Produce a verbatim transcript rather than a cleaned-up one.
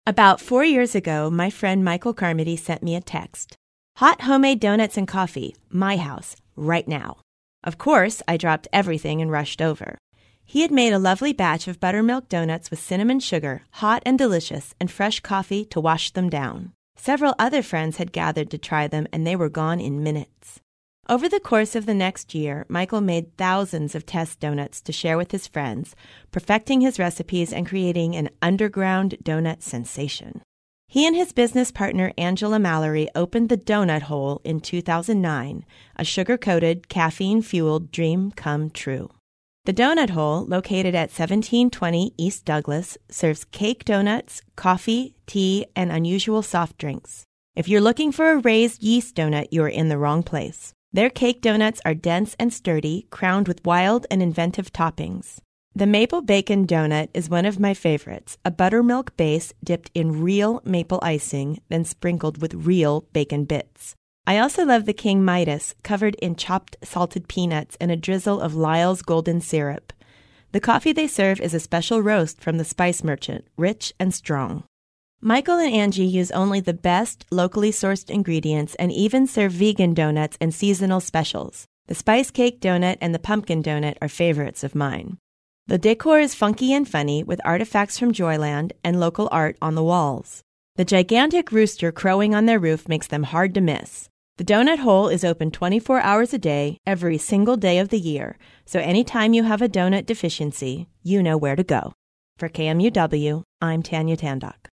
About four years ago, my friend Michael Carmody sent me a text. Hot homemade donuts and coffee, my house, right now. Of course, I dropped everything and rushed over. He had made a lovely batch of buttermilk donuts with cinnamon sugar, hot and delicious, and fresh coffee to wash them down. Several other friends had gathered to try them, and they were gone in minutes. Over the course of the next year, Michael made thousands of test donuts to share with his friends, perfecting his recipes and creating an underground donut sensation. He and his business partner Angela Mallory opened the Donut Hole in two thousand nine, a sugar-coated, caffeine-fueled dream come true. The Donut Hole, located at seventeen twenty East Douglas, serves cake donuts, coffee, tea, and unusual soft drinks. If you're looking for a raised yeast donut, you are in the wrong place. Their cake donuts are dense and sturdy, crowned with wild and inventive toppings. The maple bacon donut is one of my favorites, a buttermilk base dipped in real maple icing, then sprinkled with real bacon bits. I also love the King Midas, covered in chopped salted peanuts and a drizzle of Lyle's golden syrup. The coffee they serve is a special roast from the Spice Merchant, rich and strong. Michael and Angie use only the best, locally sourced ingredients and even serve vegan donuts and seasonal specials. The spice cake donut and the pumpkin donut are favorites of mine. The decor is funky and funny, with artifacts from Joyland and local art on the walls. The gigantic rooster crowing on their roof makes them hard to miss. The Donut Hole is open twenty-four hours a day, every single day of the year, so anytime you have a donut deficiency, you know where to go. For K M U W, I'm Tanya Tandock.